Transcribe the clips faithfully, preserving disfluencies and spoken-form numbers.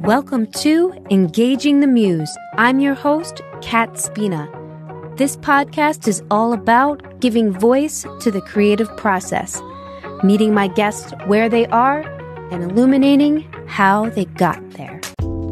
Welcome to Engaging the Muse. I'm your host, Kat Spina. This podcast is all about giving voice to the creative process, meeting my guests where they are, and illuminating how they got there.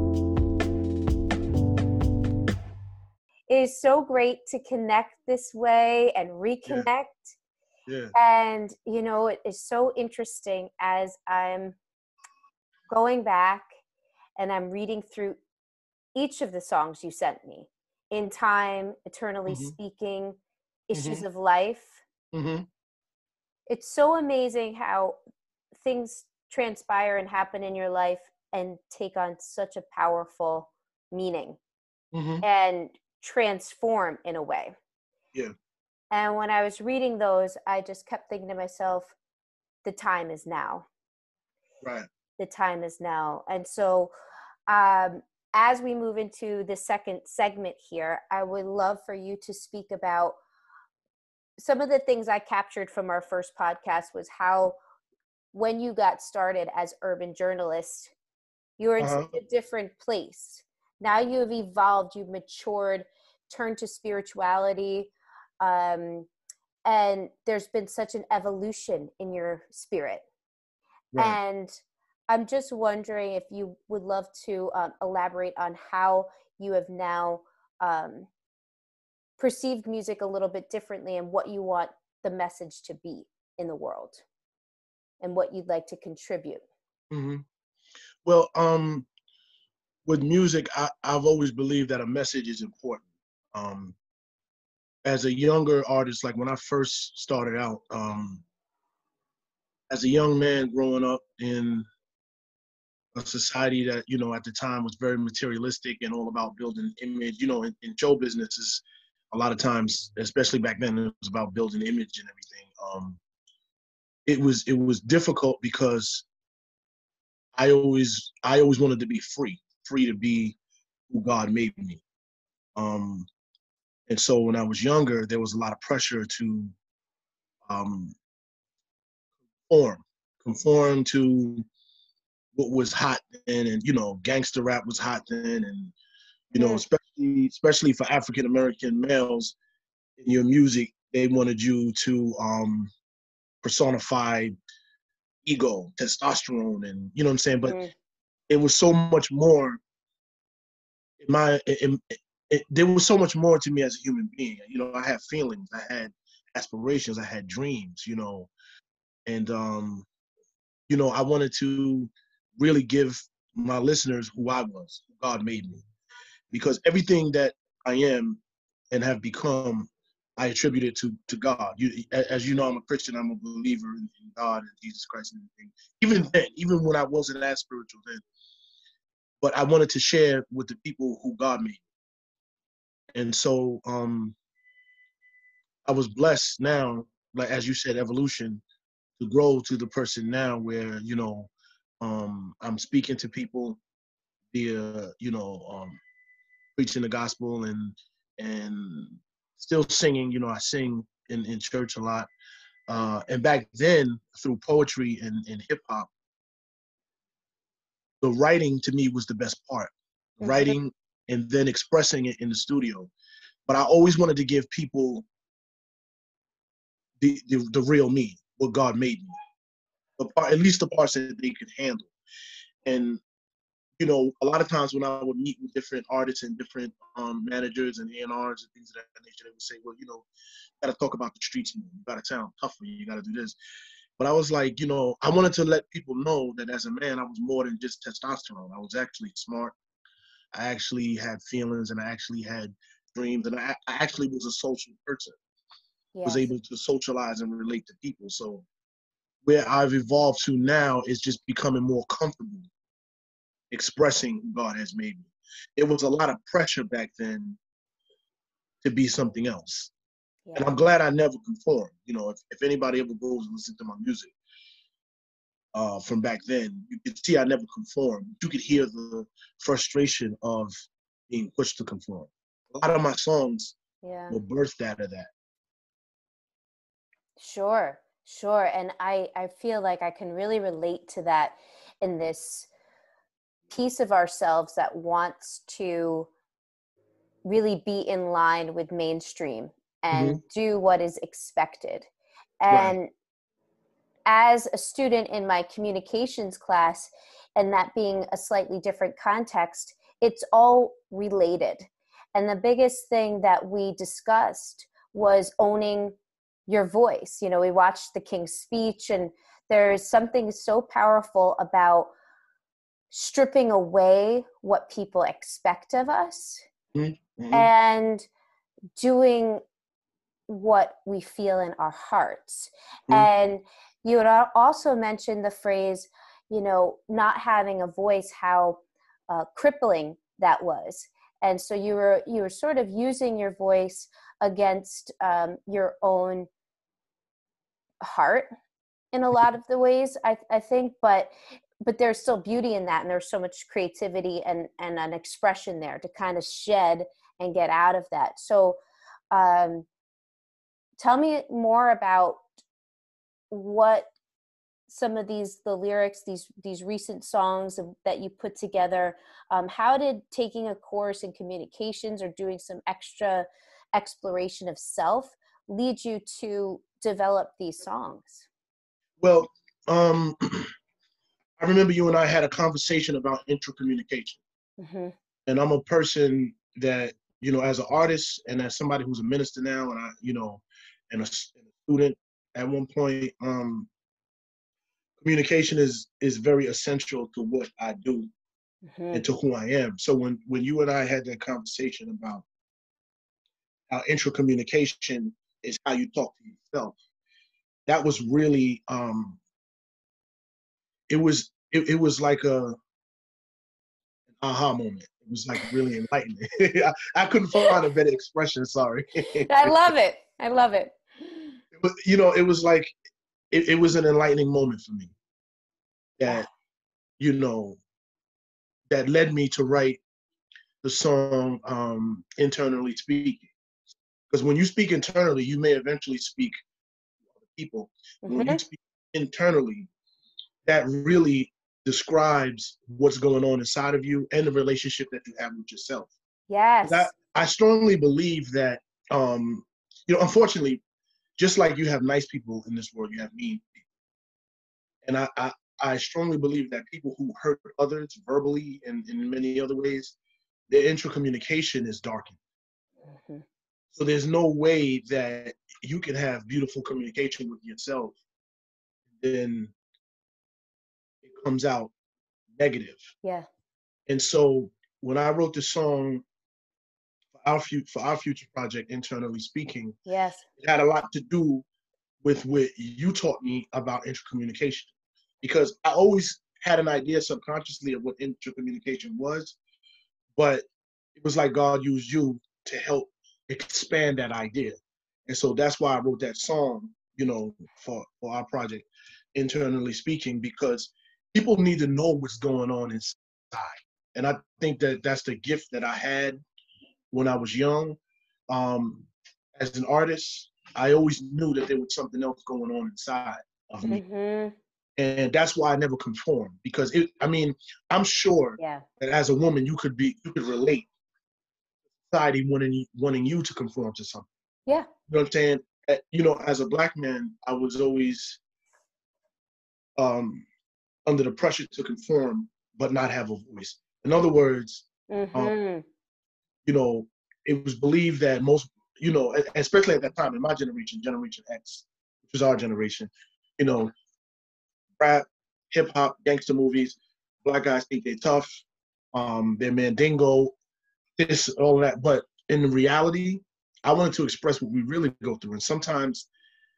It is so great to connect this way and reconnect. Yeah. Yeah. And, you know, it is so interesting as I'm going back and I'm reading through each of the songs you sent me. In Time, Eternally Mm-hmm. Speaking, Issues Mm-hmm. of Life. Mm-hmm. It's so amazing how things transpire and happen in your life and take on such a powerful meaning Mm-hmm. and transform in a way. Yeah. And when I was reading those, I just kept thinking to myself, the time is now. Right. The time is now. And so um, as we move into the second segment here, I would love for you to speak about some of the things I captured from our first podcast was how when you got started as urban journalist, you were in Uh-huh. such a different place. Now you have evolved, you've matured, turned to spirituality, um, and there's been such an evolution in your spirit. Right. And I'm just wondering if you would love to um, elaborate on how you have now um, perceived music a little bit differently and what you want the message to be in the world and what you'd like to contribute. Mm-hmm. Well, um, with music, I, I've always believed that a message is important. Um, as a younger artist, like when I first started out, um, as a young man growing up in a society that, you know, at the time was very materialistic and all about building image, you know, in, in show businesses, a lot of times, especially back then, it was about building image and everything. Um, it was it was difficult because I always I always wanted to be free, free to be who God made me. Um, and so when I was younger, there was a lot of pressure to um, conform, conform to what was hot then, and you know, gangster rap was hot then, and you know, Mm. especially especially for African American males in your music, they wanted you to um, personify ego, testosterone, and you know what I'm saying. But Mm. it was so much more. In my, in, it, there was so much more to me as a human being. You know, I had feelings, I had aspirations, I had dreams. You know, and um, you know, I wanted to really give my listeners who I was, who God made me, because everything that I am and have become, I attribute it to to God. You, as you know, I'm a Christian. I'm a believer in, in God and Jesus Christ and everything. Even then, even when I wasn't as spiritual then, but I wanted to share with the people who God made. And so um, I was blessed now, like as you said, evolution, to grow to the person now where, you know, um, I'm speaking to people via, you know, um, preaching the gospel and and still singing. You know, I sing in, in church a lot. Uh, and back then, through poetry and, and hip hop, the writing to me was the best part. Mm-hmm. Writing and then expressing it in the studio. But I always wanted to give people the, the, the real me, what God made me, the part, at least the parts that they could handle. And you know, a lot of times when I would meet with different artists and different um, managers and A and Rs and things of that nature, they would say, well, you know, you got to talk about the streets more. You got to sound tougher. You got to do this. But I was like, you know, I wanted to let people know that as a man, I was more than just testosterone. I was actually smart. I actually had feelings and I actually had dreams. And I, I actually was a social person, Yes. was able to socialize and relate to people. So where I've evolved to now is just becoming more comfortable expressing who God has made me. There was a lot of pressure back then to be something else. Yeah. And I'm glad I never conformed. You know, if, if anybody ever goes and listens to my music uh, from back then, you could see I never conformed. You could hear the frustration of being pushed to conform. A lot of my songs Yeah. were birthed out of that. Sure, sure. And I, I feel like I can really relate to that in this piece of ourselves that wants to really be in line with mainstream Hmm. and do what is expected. Right. And as a student in my communications class, and that being a slightly different context, it's all related. And the biggest thing that we discussed was owning your voice. You know, we watched the King's Speech, and there's something so powerful about stripping away what people expect of us Mm-hmm. and doing what we feel in our hearts. Hmm. And you had also mentioned the phrase, you know, not having a voice, how uh, crippling that was. And so you were you were sort of using your voice against um, your own heart in a lot of the ways, I, I think, but but there's still beauty in that, and there's so much creativity and and an expression there to kind of shed and get out of that. So um, tell me more about what some of these the lyrics, these these recent songs that you put together. Um, how did taking a course in communications or doing some extra exploration of self lead you to develop these songs? Well, um, I remember you and I had a conversation about intercommunication. Mm-hmm. And I'm a person that, you know, as an artist and as somebody who's a minister now, and I, you know, and a, and a student at one point, um, communication is is very essential to what I do Mm-hmm. and to who I am. So when when you and I had that conversation about how intracommunication is how you talk to yourself, that was really um, it was it, it was like a an aha moment. It was like really enlightening. I, I couldn't find a better expression. Sorry. I love it. I love it. But you know, it was like it, it was an enlightening moment for me Yeah. that you know that led me to write the song um, internally speaking. Because when you speak internally, you may eventually speak to other people. But when you Mm-hmm. speak internally, that really describes what's going on inside of you and the relationship that you have with yourself. That Yes. I strongly believe that um, you know, unfortunately, just like you have nice people in this world, you have mean people. And I, I, I strongly believe that people who hurt others verbally and in many other ways, their intracommunication is darkened. Mm-hmm. So there's no way that you can have beautiful communication with yourself, then it comes out negative. Yeah. And so when I wrote the song for our, for our future project, internally speaking, Yes. it had a lot to do with what you taught me about intercommunication. Because I always had an idea subconsciously of what intercommunication was, but it was like God used you to help expand that idea. And so that's why I wrote that song, you know, for, for our project, internally speaking, because people need to know what's going on inside. And I think that that's the gift that I had when I was young. Um, as an artist, I always knew that there was something else going on inside of me. Mm-hmm. And that's why I never conformed because it, I mean, I'm sure Yeah. that as a woman, you could be, you could relate society wanting, wanting you to conform to something. Yeah. You know what I'm saying? Uh, You know, as a black man, I was always um, under the pressure to conform, but not have a voice. In other words, um, Mm-hmm. you know, it was believed that most, you know, especially at that time in my generation, Generation X, which was our generation, you know, rap, hip hop, gangster movies, black guys think they're tough, um, they're mandingo, this, all that. But in reality, I wanted to express what we really go through. And sometimes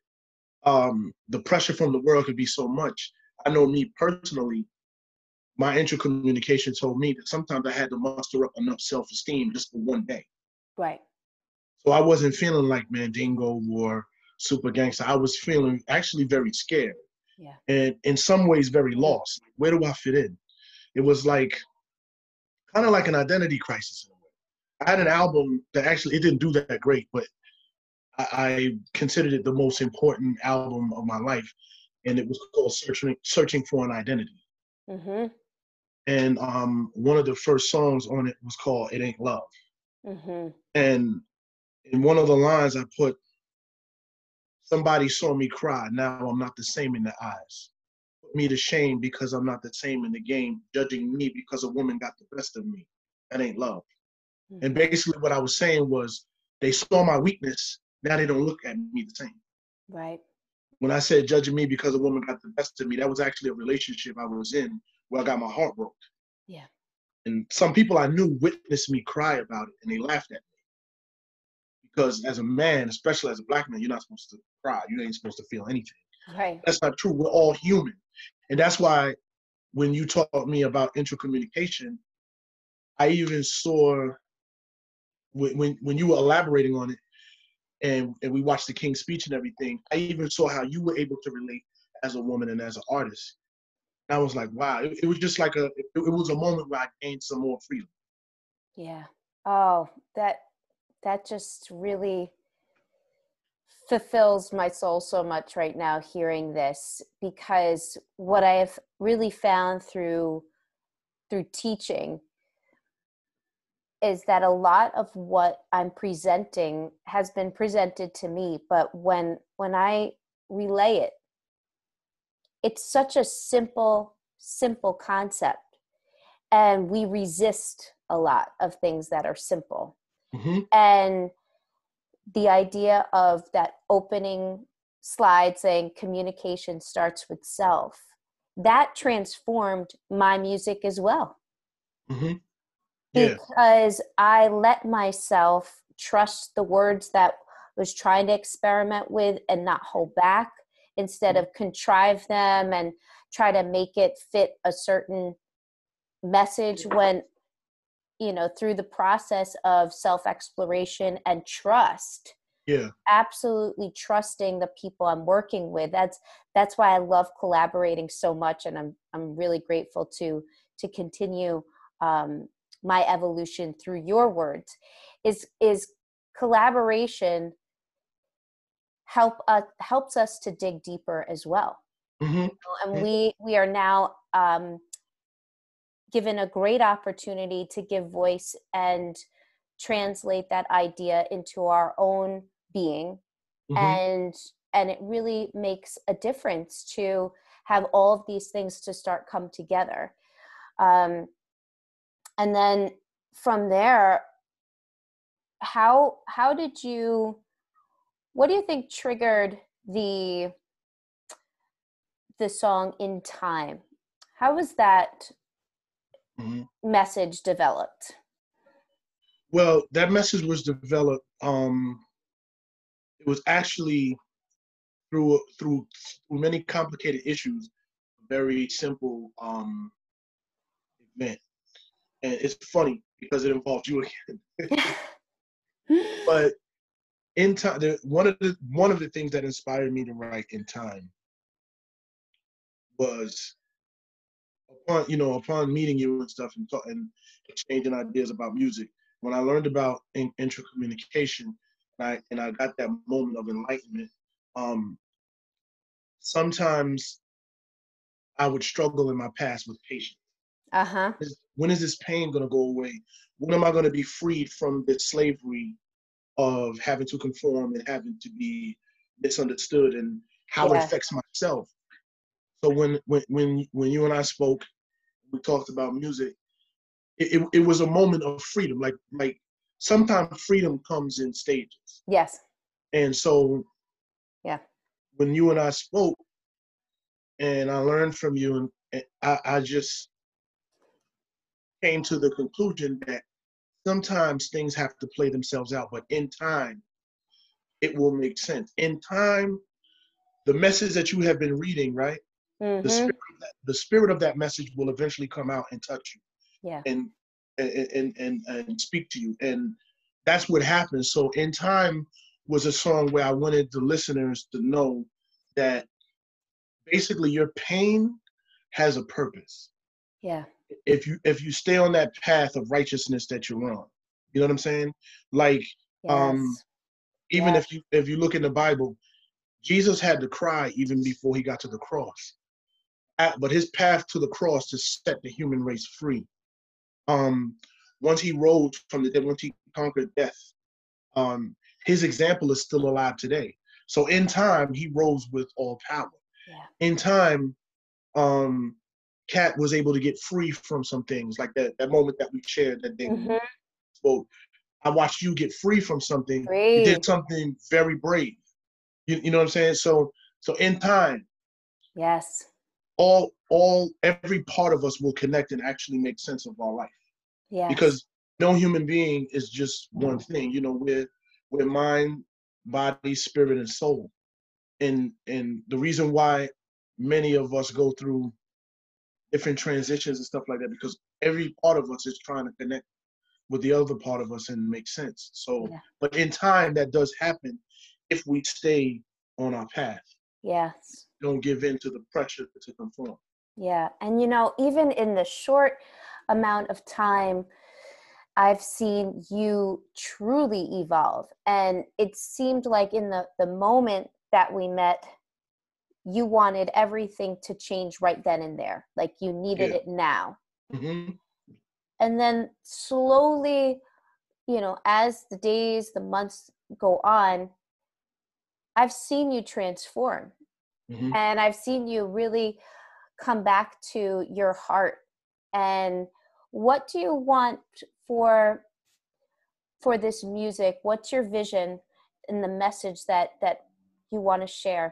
um, the pressure from the world could be so much. I know me personally, my intercommunication told me that sometimes I had to muster up enough self-esteem just for one day. Right. So I wasn't feeling like Mandingo or super gangster. I was feeling actually very scared Yeah. and in some ways very lost. Where do I fit in? It was like kind of like an identity crisis in a way. I had an album that actually it didn't do that great, but I, I considered it the most important album of my life, and it was called "Searching Searching for an Identity." Mm-hmm. and um, one of the first songs on it was called "It Ain't Love." Mm-hmm. And in one of the lines, I put, "Somebody saw me cry. Now I'm not the same in their eyes. Put me to shame because I'm not the same in the game. Judging me because a woman got the best of me. That ain't love." Mm-hmm. And basically, what I was saying was, they saw my weakness. Now they don't look at me the same. Right. When I said judging me because a woman got the best of me, that was actually a relationship I was in where I got my heart broke. Yeah. And some people I knew witnessed me cry about it, and they laughed at me. Because as a man, especially as a black man, you're not supposed to cry. You ain't supposed to feel anything. Right. That's not true. We're all human. And that's why when you taught me about intercommunication, I even saw, when, when, when you were elaborating on it, and, and we watched the King's speech and everything, I even saw how you were able to relate as a woman and as an artist. And I was like, wow, it, it was just like a, it, it was a moment where I gained some more freedom. Yeah. Oh, that, that just really fulfills my soul so much right now hearing this, because what I have really found through through teaching is that a lot of what I'm presenting has been presented to me, but when when I relay it, it's such a simple simple concept, and we resist a lot of things that are simple. Mm-hmm. And the idea of that opening slide saying communication starts with self, that transformed my music as well. Mm-hmm. Yeah. Because I let myself trust the words that I was trying to experiment with and not hold back, instead of contrive them and try to make it fit a certain message, when, you know, through the process of self-exploration and trust, Yeah. absolutely trusting the people I'm working with. That's that's why I love collaborating so much, and I'm I'm really grateful to to continue um, my evolution through your words. Is is collaboration help uh, helps us to dig deeper as well, Mm-hmm. and we we are now um, given a great opportunity to give voice and translate that idea into our own being. Mm-hmm. and and it really makes a difference to have all of these things to start come together, um, and then from there, how how did you what do you think triggered the the song In Time? How was that Mm-hmm. message developed? Well, that message was developed. Um, it was actually through through through many complicated issues, a very simple um, event. And it's funny because it involves you again. But in time, the, one of the one of the things that inspired me to write In Time was, upon you know upon meeting you and stuff, and, talk, and exchanging ideas about music. When I learned about in, intercommunication, and I and I got that moment of enlightenment. Um, sometimes I would struggle in my past with patience. Uh-huh. When is this pain going to go away? When am I going to be freed from the slavery of having to conform and having to be misunderstood, and how it Yeah. affects myself? So when when when when you and I spoke, we talked about music. It, it, it was a moment of freedom. Like like sometimes freedom comes in stages. Yes. And so Yeah. when you and I spoke, and I learned from you, and I, I just came to the conclusion that sometimes things have to play themselves out, but in time, it will make sense. In time, the message that you have been reading, right? The Mm-hmm. spirit of that, the spirit of that message will eventually come out and touch you, Yeah. and and and and speak to you, and that's what happens. So In Time was a song where I wanted the listeners to know that basically your pain has a purpose. Yeah. If you if you stay on that path of righteousness that you're on, you know what I'm saying? Like, um, Yes. even Yeah. if you if you look in the Bible, Jesus had to cry even before he got to the cross. at, but his path to the cross to set the human race free. Um, once he rose from the dead, once he conquered death, um, his example is still alive today. So in time, he rose with all power. Yeah. In time, um, Kat was able to get free from some things, like that, that moment that we shared that day. Mm-hmm. So I watched you get free from something. Brave. You did something very brave. You, you know what I'm saying? So so in time, yes, all all every part of us will connect and actually make sense of our life. yes, Because no human being is just one thing. You know, we're we're mind, body, spirit, and soul. And and the reason why many of us go through different transitions and stuff like that, because every part of us is trying to connect with the other part of us and make sense. So, yeah. but in time, that does happen if we stay on our path. Yes. Don't give in to the pressure to conform. Yeah. And, you know, even in the short amount of time, I've seen you truly evolve. And it seemed like in the, the moment that we met, you wanted everything to change right then and there. Like you needed Yeah. it now. Mm-hmm. And then slowly, you know, as the days, the months go on, I've seen you transform. Mm-hmm. And I've seen you really come back to your heart. And what do you want for for this music? What's your vision and the message that that you want to share?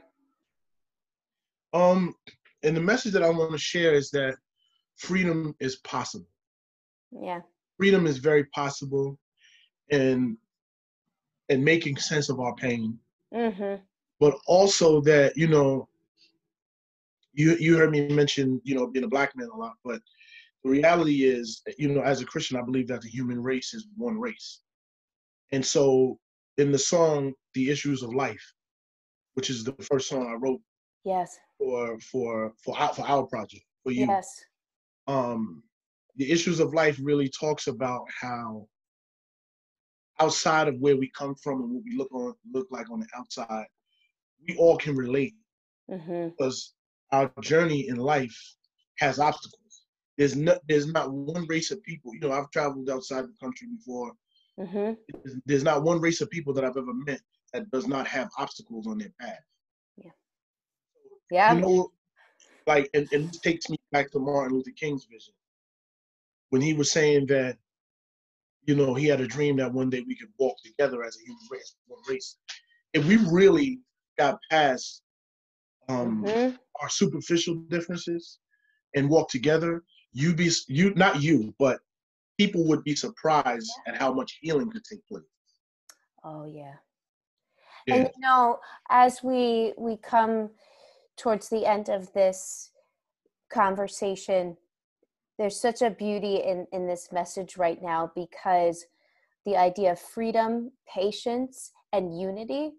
Um, and the message that I want to share is that freedom is possible. Yeah. Freedom is very possible, and and making sense of our pain. Mm-hmm. But also that, you know, you you heard me mention, you know, being a black man a lot, but the reality is, you know, as a Christian, I believe that the human race is one race. And so in the song, The Issues of Life, which is the first song I wrote Yes. for for for our, for our project, for you, Yes. um, The Issues of Life really talks about how outside of where we come from and what we look on look like on the outside, we all can relate Mm-hmm. because our journey in life has obstacles. There's not there's not one race of people. You know, I've traveled outside the country before. Mm-hmm. There's, there's not one race of people that I've ever met that does not have obstacles on their path. Yeah. You Yeah. know, like, and, and this takes me back to Martin Luther King's vision when he was saying that, you know, he had a dream that one day we could walk together as a human race, one race. If we really got past um, Mm-hmm. our superficial differences and walk together, you be you not you, but people would be surprised at how much healing could take place. Oh yeah. And Yeah. you know, as we we come towards the end of this conversation, there's such a beauty in in this message right now, because the idea of freedom, patience, and unity.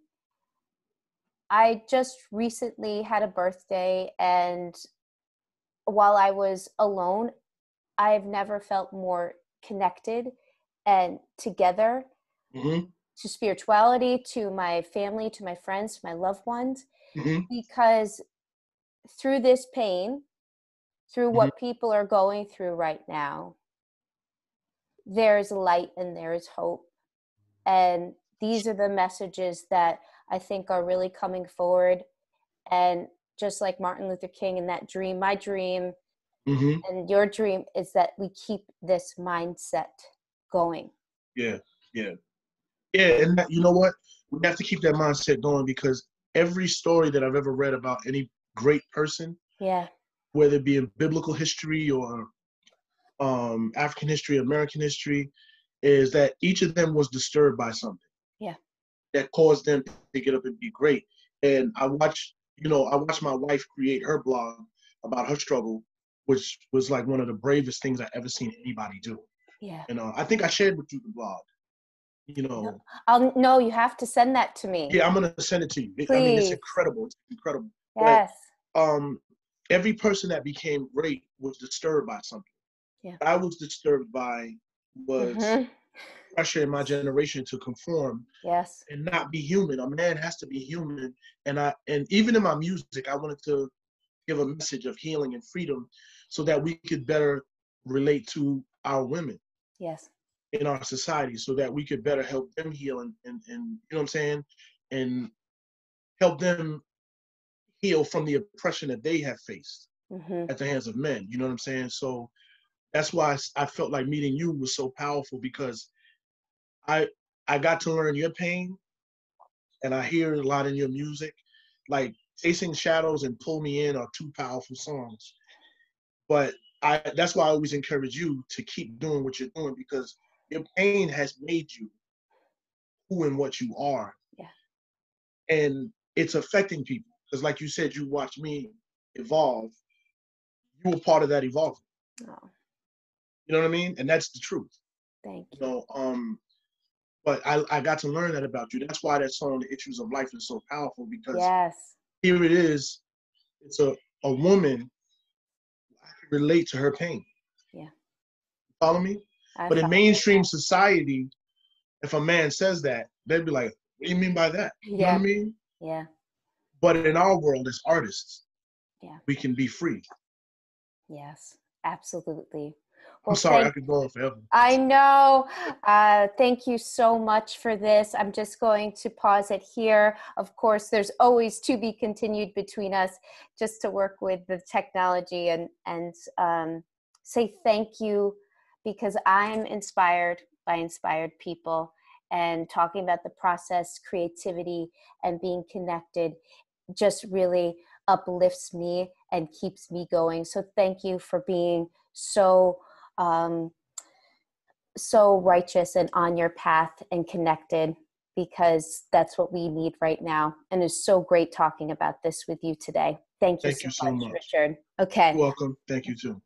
I just recently had a birthday, and while I was alone, I've never felt more connected and together Mm-hmm. to spirituality, to my family, to my friends, to my loved ones, Mm-hmm. because through this pain, through Mm-hmm. what people are going through right now, there's light and there is hope. And these are the messages that I think are really coming forward. And just like Martin Luther King and that dream, my dream Mm-hmm. and your dream is that we keep this mindset going. Yeah. Yeah. Yeah. And that, you know what? We have to keep that mindset going because every story that I've ever read about any great person, Yeah. whether it be in biblical history or um, African history, American history, is that each of them was disturbed by something Yeah. that caused them to get up and be great. And I watched, you know, I watched my wife create her blog about her struggle, which was like one of the bravest things I ever seen anybody do. Yeah. And uh, I think I shared with you the blog. You No, know, I'll no, you have to send that to me. yeah, I'm gonna send it to you. It, I mean, it's Please. incredible. It's incredible. But Yes. um, every person that became great was disturbed by something. Yeah. I was disturbed by was Mm-hmm. pressure in my generation to conform Yes. and not be human. A man has to be human. And I and even in my music, I wanted to give a message of healing and freedom so that we could better relate to our women. Yes. In our society, so that we could better help them heal and, and, and you know what I'm saying? And help them heal from the oppression that they have faced mm-hmm. at the hands of men. You know what I'm saying? So that's why I felt like meeting you was so powerful, because I I got to learn your pain, and I hear a lot in your music. Like Chasing Shadows and Pull Me In are two powerful songs. But I that's why I always encourage you to keep doing what you're doing, because your pain has made you who and what you are. Yeah. And it's affecting people. Because like you said, you watched me evolve. You were part of that evolving. Oh. You know what I mean? And that's the truth. Thank you. You know, um, but I, I got to learn that about you. That's why that song, The Issues of Life, is so powerful, because yes. here it is. It's a, a woman. I can relate to her pain. Yeah. Follow me? I but in follow mainstream society, if a man says that, they'd be like, what do you mean by that? You yeah. know what I mean? Yeah. But in our world as artists, yeah, we can be free. Yes, absolutely. Well, I'm sorry, I could go on forever. I know. Uh, thank you so much for this. I'm just going to pause it here. Of course, there's always to be continued between us, just to work with the technology and, and um, say thank you, because I'm inspired by inspired people, and talking about the process, creativity, and being connected just really uplifts me and keeps me going. So thank you for being so um, so righteous and on your path and connected, because that's what we need right now. And it's so great talking about this with you today. Thank you, Thank so, you so much, much, Richard. Okay. You're welcome. Thank you too.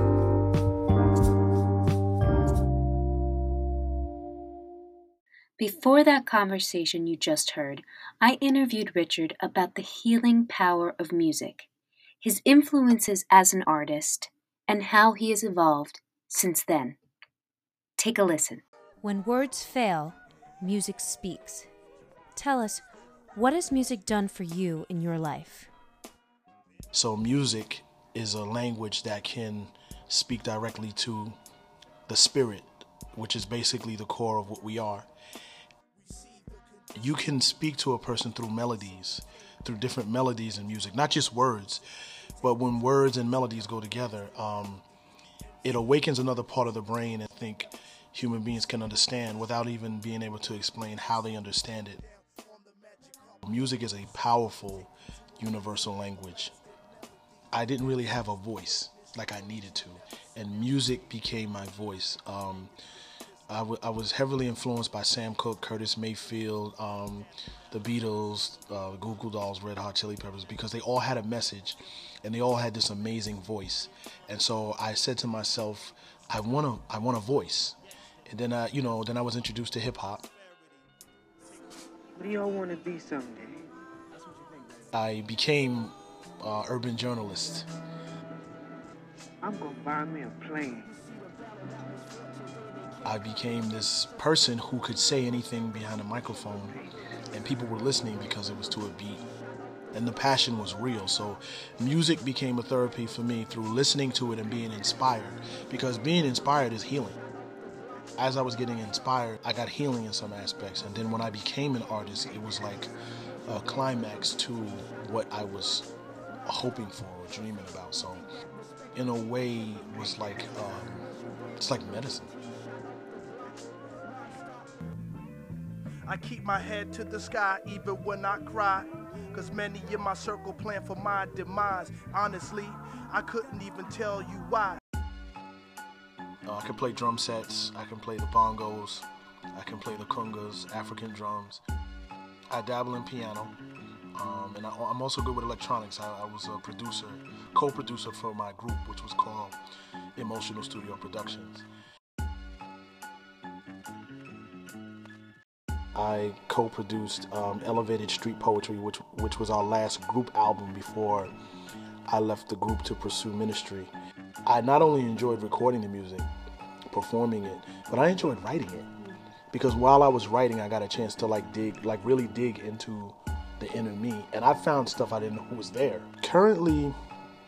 Before that conversation you just heard, I interviewed Richard about the healing power of music, his influences as an artist, and how he has evolved since then. Take a listen. When words fail, music speaks. Tell us, what has music done for you in your life? So music is a language that can speak directly to the spirit, which is basically the core of what we are. You can speak to a person through melodies, through different melodies in music, not just words, but when words and melodies go together, um, it awakens another part of the brain and I think human beings can understand without even being able to explain how they understand it. Music is a powerful, universal language. I didn't really have a voice like I needed to, and music became my voice. Um, I, w- I was heavily influenced by Sam Cooke, Curtis Mayfield, um, the Beatles, uh, Goo Goo Dolls, Red Hot Chili Peppers, because they all had a message and they all had this amazing voice. And so I said to myself, I want a, I want a voice. And then, I, you know, then I was introduced to hip hop. What do y'all want to be someday? I became uh, urban journalist. I'm gonna buy me a plane. I became this person who could say anything behind a microphone, and people were listening because it was to a beat. And the passion was real. So music became a therapy for me through listening to it and being inspired, because being inspired is healing. As I was getting inspired, I got healing in some aspects. And then when I became an artist, it was like a climax to what I was hoping for or dreaming about. So in a way, it was like, um, it's like medicine. I keep my head to the sky even when I cry, cause many in my circle plan for my demise. Honestly, I couldn't even tell you why. Uh, I can play drum sets, I can play the bongos, I can play the congas, African drums. I dabble in piano, um, and I, I'm also good with electronics. I, I was a producer, co-producer for my group, which was called Emotional Studio Productions. I co-produced um, Elevated Street Poetry, which which was our last group album before I left the group to pursue ministry. I not only enjoyed recording the music, performing it, but I enjoyed writing it. Because while I was writing, I got a chance to like dig, like really dig into the inner me, and I found stuff I didn't know was there. Currently,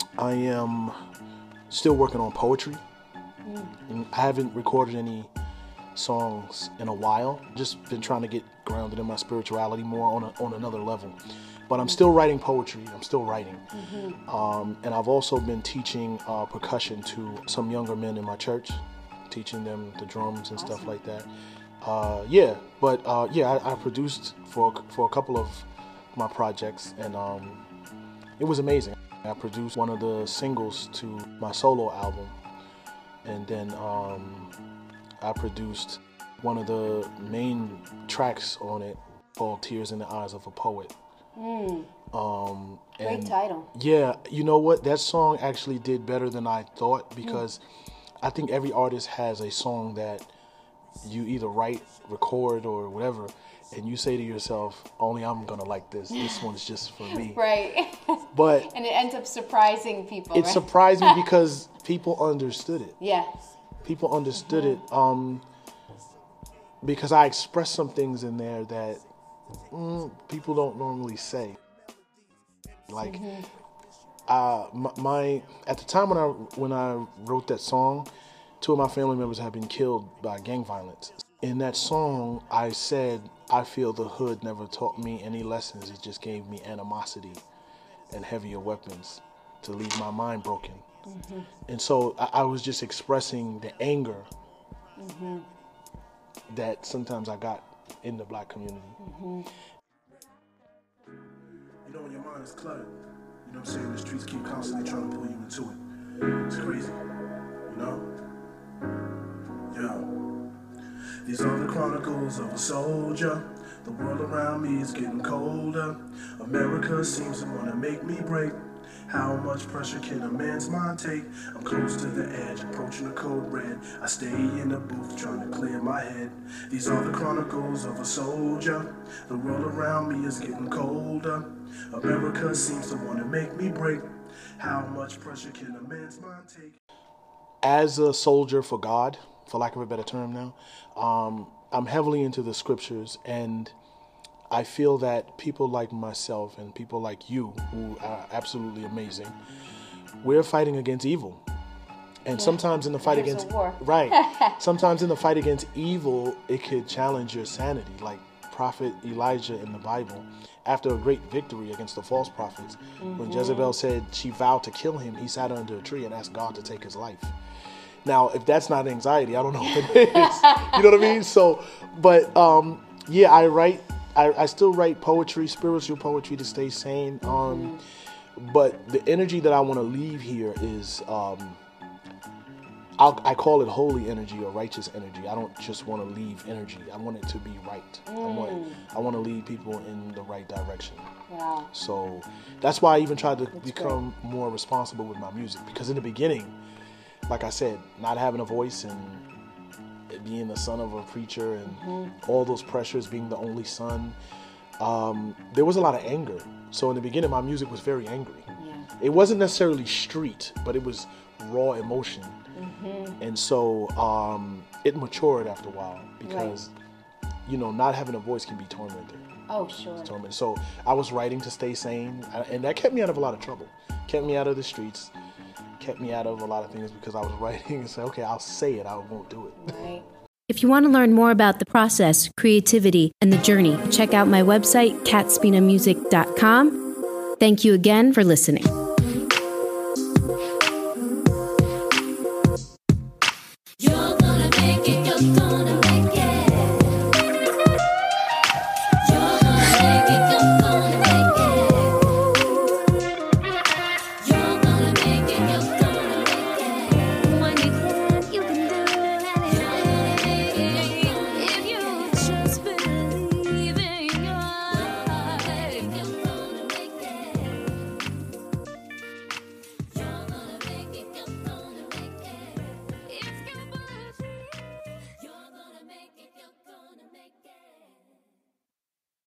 I am still working on poetry. Mm. I haven't recorded any songs in a while. Just been trying to get grounded in my spirituality more on a, on another level. But I'm still writing poetry. I'm still writing. Mm-hmm. um, and I've also been teaching uh, percussion to some younger men in my church, teaching them the drums and awesome. Stuff like that. Uh, yeah, but uh, yeah, I, I produced for for a couple of my projects, and um, it was amazing. I produced one of the singles to my solo album, and then um, I produced one of the main tracks on it called Tears in the Eyes of a Poet. Mm. Um, Great and title. Yeah, you know what? That song actually did better than I thought, because mm. I think every artist has a song that you either write, record, or whatever, and you say to yourself, only I'm gonna like this. This one's just for me. Right. But and it ends up surprising people. It right? surprised me because people understood it. Yeah. People understood mm-hmm. it um, because I expressed some things in there that mm, people don't normally say. Like, mm-hmm. uh, my, my at the time when I when I wrote that song, two of my family members had been killed by gang violence. In that song, I said, I feel the hood never taught me any lessons. It just gave me animosity and heavier weapons to leave my mind broken. Mm-hmm. And so I, I was just expressing the anger mm-hmm. that sometimes I got in the black community. Mm-hmm. You know, when your mind is cluttered, you know what I'm saying? The streets keep constantly trying to pull you into it. It's crazy, you know? Yo. These are the chronicles of a soldier. The world around me is getting colder. America seems to want to make me break. How much pressure can a man's mind take? I'm close to the edge, approaching the code red. I stay in the booth trying to clear my head. These are the chronicles of a soldier. The world around me is getting colder. America seems to want to make me break. How much pressure can a man's mind take? As a soldier for God, for lack of a better term now, um, I'm heavily into the scriptures, and I feel that people like myself and people like you, who are absolutely amazing, we're fighting against evil. And yeah. sometimes in the fight There's against a war. right, sometimes in the fight against evil, it could challenge your sanity. Like Prophet Elijah in the Bible, after a great victory against the false prophets, mm-hmm. when Jezebel said she vowed to kill him, he sat under a tree and asked God to take his life. Now, if that's not anxiety, I don't know what it is. You know what I mean? So, but um, yeah, I write. I, I still write poetry, spiritual poetry, to stay sane. Um, mm-hmm. But the energy that I want to leave here is, um, I'll, I call it holy energy or righteous energy. I don't just want to leave energy. I want it to be right. Mm. I want I want to lead people in the right direction. Wow. So that's why I even tried to that's become great. more responsible with my music. Because in the beginning, like I said, not having a voice and being the son of a preacher and mm-hmm. all those pressures, being the only son, um, there was a lot of anger. So in the beginning, my music was very angry. Yeah. It wasn't necessarily street, but it was raw emotion. Mm-hmm. And so um, it matured after a while because, right. you know, not having a voice can be tormenting. Oh, sure. Tormenting. So I was writing to stay sane, and that kept me out of a lot of trouble. Kept me out of the streets. Kept me out of a lot of things because I was writing and said, okay, I'll say it, I won't do it. Right. If you want to learn more about the process, creativity, and the journey, check out my website, cat spina music dot com. Thank you again for listening.